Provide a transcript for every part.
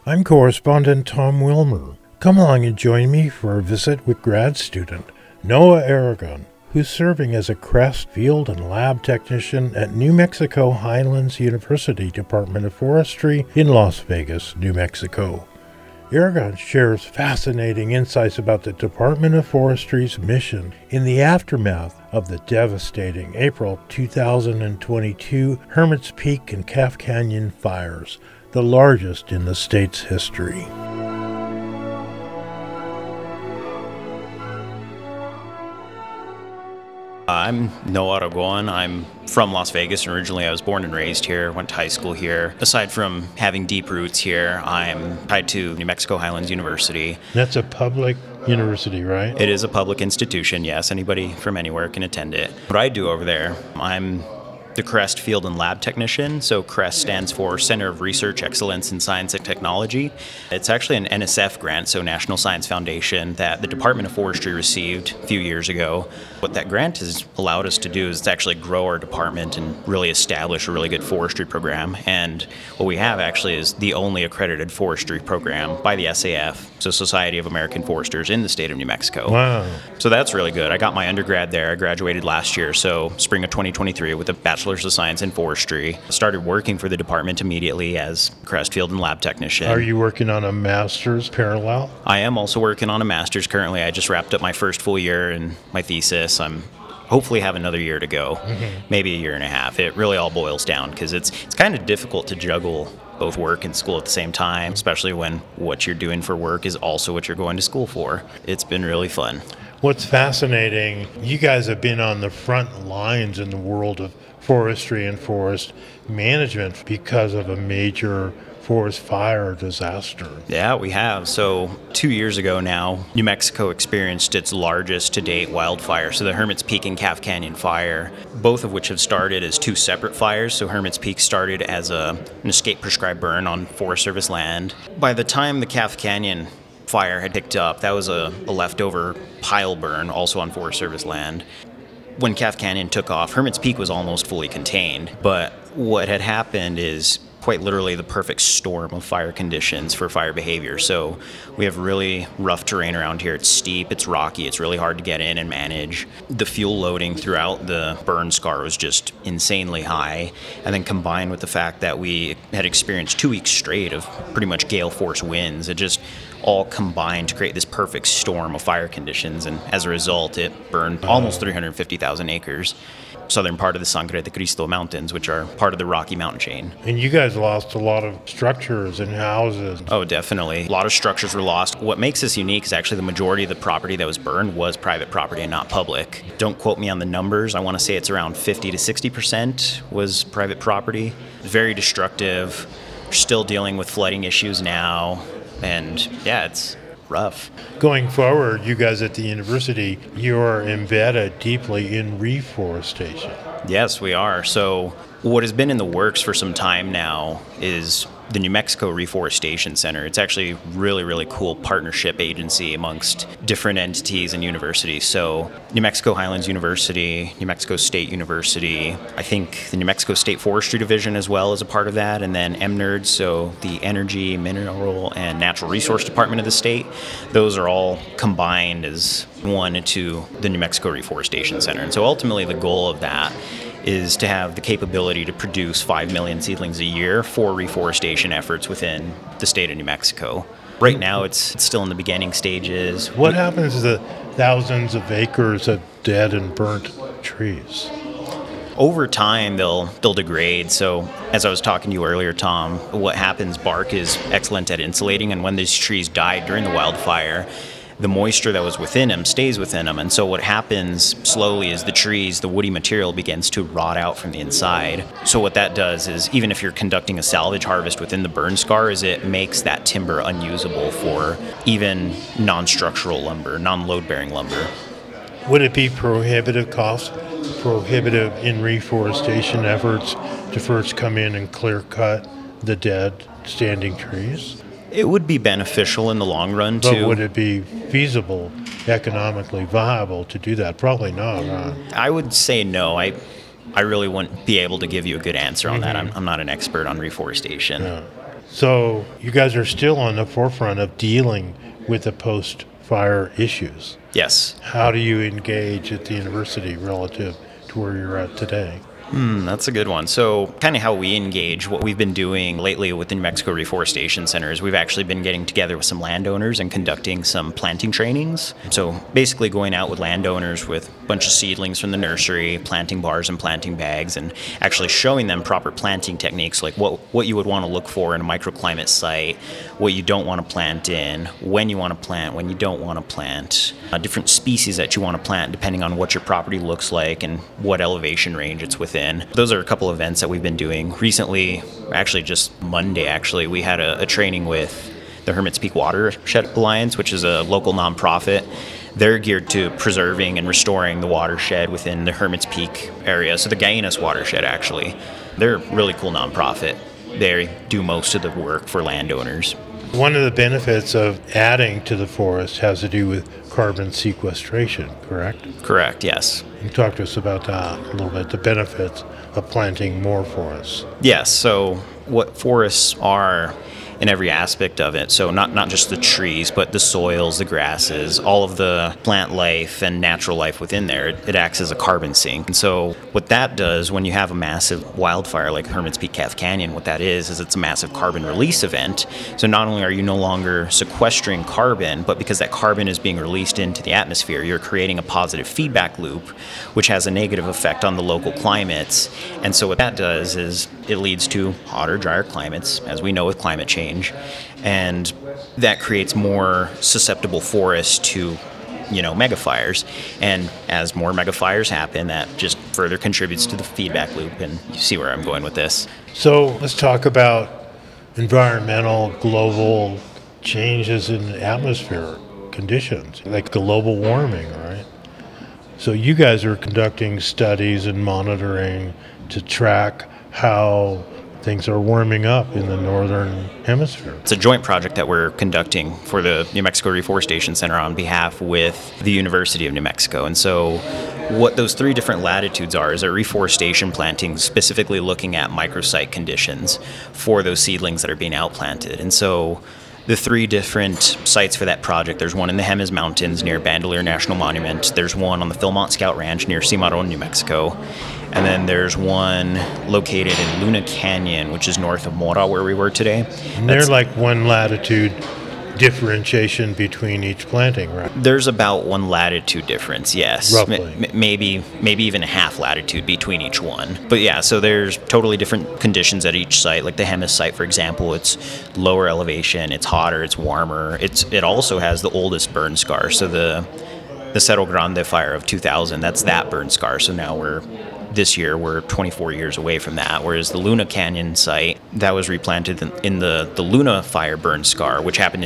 I'm correspondent Tom Wilmer. Come along and join me for a visit with grad student Noah Aragon, who's serving as a CREST field and lab technician at New Mexico Highlands University Department of Forestry in Las Vegas, New Mexico. Aragon shares fascinating insights about the Department of Forestry's mission in the aftermath of the devastating April 2022 Hermit's Peak and Calf Canyon fires, the largest in the state's history. I'm Noah Aragon. I'm from Las Vegas. Originally, I was born and raised here, went to high school here. Aside from having deep roots here, I'm tied to New Mexico Highlands University. That's a public university, right? It is a public institution, yes. Anybody from anywhere can attend it. What I do over there, I'm the CREST field and lab technician. So CREST stands for Center of Research Excellence in Science and Technology. It's actually an NSF grant, so National Science Foundation, that the Department of Forestry received a few years ago. What that grant has allowed us to do is to actually grow our department and really establish a really good forestry program. And what we have actually is the only accredited forestry program by the SAF, so Society of American Foresters, in the state of New Mexico. Wow. So that's really good. I got my undergrad there. I graduated last year, so spring of 2023 with a Bachelor's of Science in Forestry. Started working for the department immediately as CREST field and lab technician. Are you working on a master's parallel? I am also working on a master's currently. I just wrapped up my first full year in my thesis. I'm hopefully have another year to go, maybe a year and a half. It really all boils down because it's kind of difficult to juggle both work and school at the same time, especially when what you're doing for work is also what you're going to school for. It's been really fun. What's fascinating, you guys have been on the front lines in the world of forestry and forest management because of a major forest fire disaster. Yeah, we have. So 2 years ago now, New Mexico experienced its largest to date wildfire. So the Hermit's Peak and Calf Canyon fire, both of which have started as two separate fires. So Hermit's Peak started as an escape prescribed burn on Forest Service land. By the time the Calf Canyon fire had picked up, that was a leftover pile burn also on Forest Service land. When Calf Canyon took off, Hermit's Peak was almost fully contained, but what had happened is quite literally the perfect storm of fire conditions for fire behavior. So we have really rough terrain around here. It's steep, it's rocky, it's really hard to get in and manage. The fuel loading throughout the burn scar was just insanely high. And then combined with the fact that we had experienced 2 weeks straight of pretty much gale force winds, it just all combined to create this perfect storm of fire conditions. And as a result, it burned almost 350,000 acres. Southern part of the Sangre de Cristo Mountains, which are part of the Rocky Mountain chain. And you guys lost a lot of structures and houses. Oh, definitely. A lot of structures were lost. What makes this unique is actually the majority of the property that was burned was private property and not public. Don't quote me on the numbers. I want to say it's around 50 to 60% was private property. Very destructive. We're still dealing with flooding issues now. And yeah, it's rough. Going forward, you guys at the university, you are embedded deeply in reforestation. Yes, we are. So what has been in the works for some time now is the New Mexico Reforestation Center. It's actually a really, really cool partnership agency amongst different entities and universities. So New Mexico Highlands University, New Mexico State University, I think the New Mexico State Forestry Division as well is a part of that, and then MNERD, so the Energy, Mineral, and Natural Resource Department of the state. Those are all combined as one to the New Mexico Reforestation Center. And so ultimately the goal of that is to have the capability to produce 5 million seedlings a year for reforestation efforts within the state of New Mexico. Right now, it's still in the beginning stages. What happens to the thousands of acres of dead and burnt trees? Over time, they'll degrade. So as I was talking to you earlier, Tom, what happens, bark is excellent at insulating, and when these trees died during the wildfire, the moisture that was within them stays within them. And so what happens slowly is the woody material begins to rot out from the inside. So what that does is, even if you're conducting a salvage harvest within the burn scar, is it makes that timber unusable for even non-structural lumber, non-load-bearing lumber. Would it be prohibitive in reforestation efforts to first come in and clear cut the dead standing trees? It would be beneficial in the long run, but too. But would it be feasible, economically viable to do that? Probably not, huh? I would say no. I really wouldn't be able to give you a good answer on that. I'm not an expert on reforestation. Yeah. So you guys are still on the forefront of dealing with the post-fire issues. Yes. How do you engage at the university relative to where you're at today? That's a good one. So kind of how we engage, what we've been doing lately with the New Mexico Reforestation Center is we've actually been getting together with some landowners and conducting some planting trainings. So basically going out with landowners with a bunch of seedlings from the nursery, planting bars and planting bags, and actually showing them proper planting techniques, like what you would want to look for in a microclimate site, what you don't want to plant in, when you want to plant, when you don't want to plant, different species that you want to plant depending on what your property looks like and what elevation range it's within. Those are a couple of events that we've been doing. Recently, actually just Monday, we had a training with the Hermits Peak Watershed Alliance, which is a local nonprofit. They're geared to preserving and restoring the watershed within the Hermits Peak area. So the Gainas watershed, actually. They're a really cool nonprofit. They do most of the work for landowners. One of the benefits of adding to the forest has to do with carbon sequestration, correct? Correct, yes. You talk to us about that a little bit, the benefits of planting more forests. Yes, so what forests are in every aspect of it. So not just the trees, but the soils, the grasses, all of the plant life and natural life within there. It acts as a carbon sink. And so what that does when you have a massive wildfire like Hermits Peak Calf Canyon, what that is it's a massive carbon release event. So not only are you no longer sequestering carbon, but because that carbon is being released into the atmosphere, you're creating a positive feedback loop, which has a negative effect on the local climates. And so what that does is it leads to hotter, drier climates, as we know with climate change. And that creates more susceptible forests to, megafires. And as more megafires happen, that just further contributes to the feedback loop. And you see where I'm going with this. So let's talk about environmental, global changes in atmosphere conditions, like global warming, right? So you guys are conducting studies and monitoring to track how things are warming up in the northern hemisphere. It's a joint project that we're conducting for the New Mexico Reforestation Center on behalf with the University of New Mexico. And so what those three different latitudes are is a reforestation planting, specifically looking at microsite conditions for those seedlings that are being outplanted. And so the three different sites for that project, there's one in the Jemez Mountains near Bandelier National Monument. There's one on the Philmont Scout Ranch near Cimarron, New Mexico. And then there's one located in Luna Canyon, which is north of Mora, where we were today. And they're like one latitude differentiation between each planting, right? There's about one latitude difference, yes. Roughly. Maybe even a half latitude between each one. But yeah, so there's totally different conditions at each site. Like the Jemez site, for example, it's lower elevation, it's hotter, it's warmer. It also has the oldest burn scar. So the Cerro Grande fire of 2000, that's that burn scar. So now this year we're 24 years away from that, whereas the Luna Canyon site, that was replanted in the Luna fire burn scar, which happened in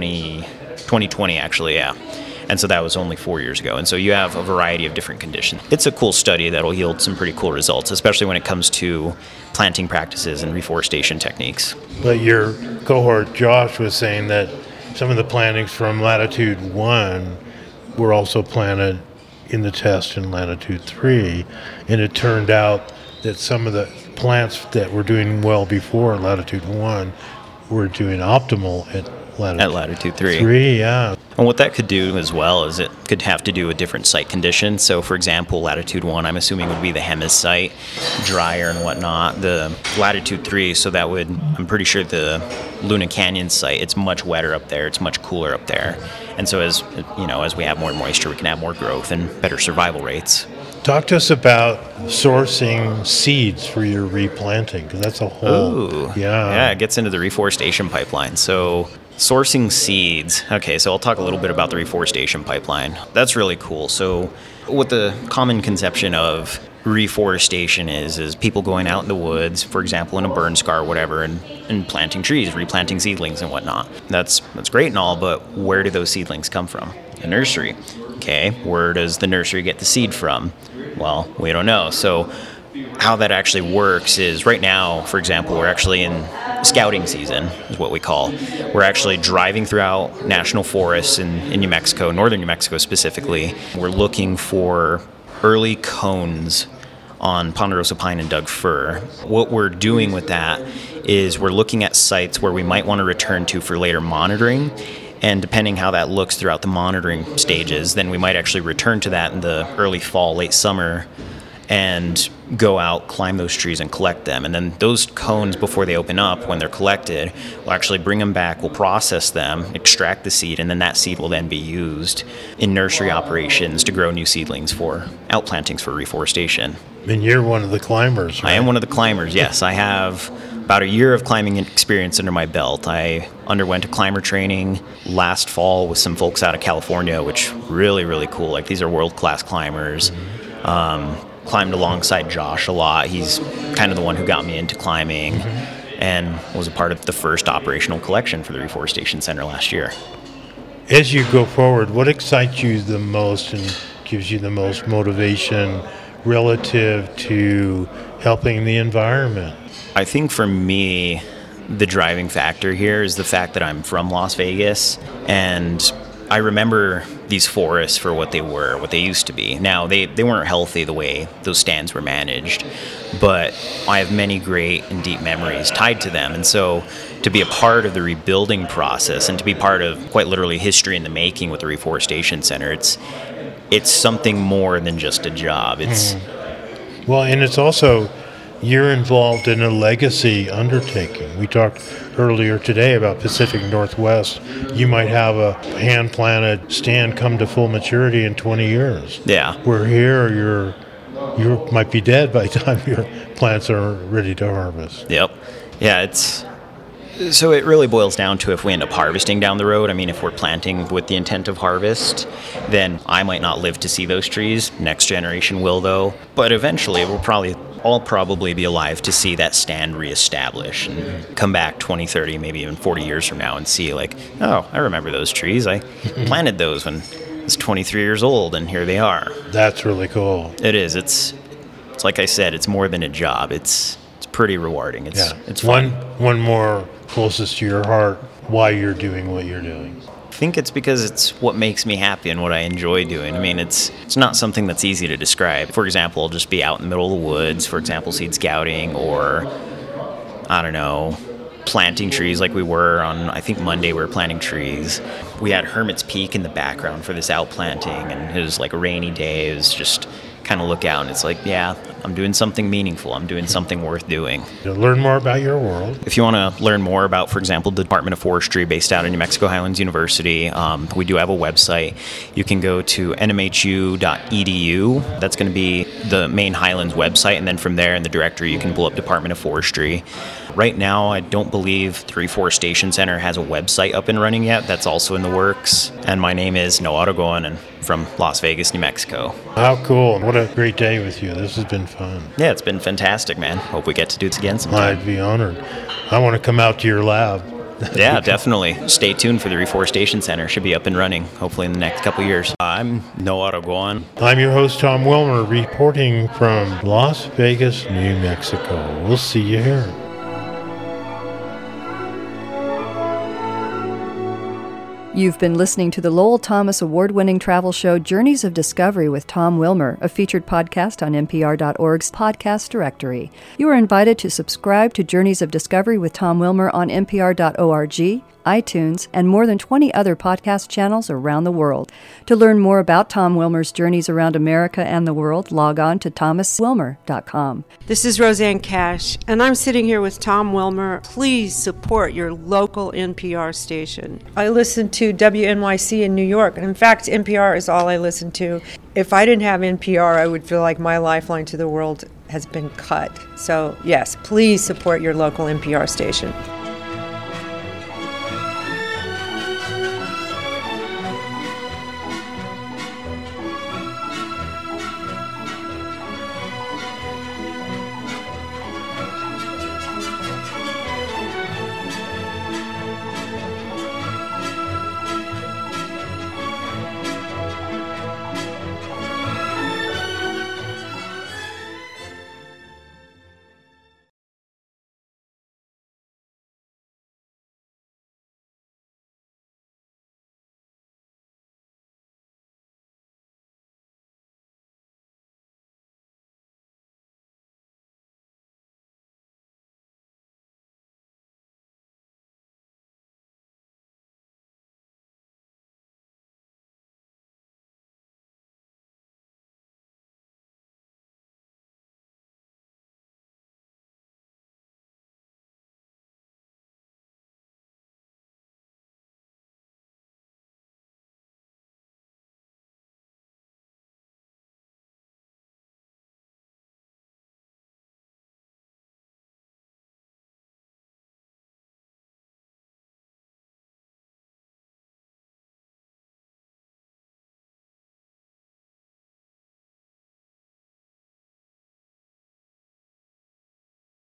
2020 actually, yeah. And so that was only 4 years ago. And so you have a variety of different conditions. It's a cool study that'll yield some pretty cool results, especially when it comes to planting practices and reforestation techniques. But your cohort, Josh, was saying that some of the plantings from latitude 1 were also planted in the test in latitude 3, and it turned out that some of the plants that were doing well before latitude 1 were doing optimal at latitude 3. 3, yeah. And what that could do as well is it could have to do with different site conditions. So, for example, latitude 1, I'm assuming would be the Jemez site, drier and whatnot. The latitude 3, so that would, I'm pretty sure the Luna Canyon site, it's much wetter up there, it's much cooler up there. And so as we have more moisture, we can have more growth and better survival rates. Talk to us about sourcing seeds for your replanting, because that's a whole... Yeah, it gets into the reforestation pipeline. So sourcing seeds. Okay, so I'll talk a little bit about the reforestation pipeline. That's really cool. So what the common conception of reforestation is people going out in the woods, for example, in a burn scar or whatever, and planting trees, replanting seedlings and whatnot. That's great and all, but where do those seedlings come from? A nursery. Okay, where does the nursery get the seed from? Well, we don't know. So how that actually works is right now, for example, we're actually in scouting season, is what we call. We're actually driving throughout national forests in New Mexico, northern New Mexico specifically. We're looking for early cones on Ponderosa Pine and Doug Fir. What we're doing with that is we're looking at sites where we might want to return to for later monitoring. And depending how that looks throughout the monitoring stages, then we might actually return to that in the early fall, late summer, and go out, climb those trees, and collect them. And then those cones, before they open up, when they're collected, we'll actually bring them back, we'll process them, extract the seed, and then that seed will then be used in nursery operations to grow new seedlings for outplantings for reforestation. And you're one of the climbers, right? I am one of the climbers, yes. I have about a year of climbing experience under my belt. I underwent a climber training last fall with some folks out of California, which really, really cool. Like, these are world-class climbers. Climbed alongside Josh a lot. He's kind of the one who got me into climbing and was a part of the first operational collection for the Reforestation Center last year. As you go forward, what excites you the most and gives you the most motivation relative to helping the environment? I think for me, the driving factor here is the fact that I'm from Las Vegas, and I remember these forests for what they were, what they used to be. Now, they weren't healthy the way those stands were managed, but I have many great and deep memories tied to them. And so to be a part of the rebuilding process and to be part of quite literally history in the making with the Reforestation Center, it's something more than just a job. Well, and it's also, you're involved in a legacy undertaking. We talked earlier today about Pacific Northwest. You might have a hand-planted stand come to full maturity in 20 years. Yeah. Where here, you might be dead by the time your plants are ready to harvest. Yep. Yeah, so it really boils down to if we end up harvesting down the road. I mean, if we're planting with the intent of harvest, then I might not live to see those trees. Next generation will, though. But eventually, I'll probably be alive to see that stand reestablish and come back 20, 30, maybe even 40 years from now and see, like, oh, I remember those trees. I planted those when I was 23 years old, and here they are. That's really cool. It is. It's like I said, it's more than a job. It's pretty rewarding. It's fun. One more closest to your heart, why you're doing what you're doing. I think it's because it's what makes me happy and what I enjoy doing. I mean, it's not something that's easy to describe. For example, I'll just be out in the middle of the woods, for example, seed scouting, or, I don't know, planting trees like we were on, I think Monday we were planting trees. We had Hermit's Peak in the background for this outplanting, and it was like a rainy day. It was just kind of look out and it's like, yeah, I'm doing something meaningful. I'm doing something worth doing. To learn more about your world. If you want to learn more about, for example, the Department of Forestry based out of New Mexico Highlands University, we do have a website. You can go to nmhu.edu. That's going to be the main Highlands website, and then from there in the directory you can pull up Department of Forestry. Right now, I don't believe the Reforestation Center has a website up and running yet. That's also in the works. And my name is Noah Aragon, and from Las Vegas, New Mexico. How cool. What a great day with you. This has been fun. Yeah, it's been fantastic, man. Hope we get to do this again sometime. I'd be honored. I want to come out to your lab. Yeah, definitely. Stay tuned for the Reforestation Center. Should be up and running, hopefully in the next couple of years. I'm Noah Aragon. I'm your host, Tom Wilmer, reporting from Las Vegas, New Mexico. We'll see you here. You've been listening to the Lowell Thomas award-winning travel show Journeys of Discovery with Tom Wilmer, a featured podcast on NPR.org's podcast directory. You are invited to subscribe to Journeys of Discovery with Tom Wilmer on NPR.org, iTunes, and more than 20 other podcast channels around the world. To learn more about Tom Wilmer's journeys around America and the world, log on to thomaswilmer.com. This is Roseanne Cash, and I'm sitting here with Tom Wilmer. Please support your local NPR station. I listen to WNYC in New York, and in fact, NPR is all I listen to. If I didn't have NPR, I would feel like my lifeline to the world has been cut. So yes, please support your local NPR station.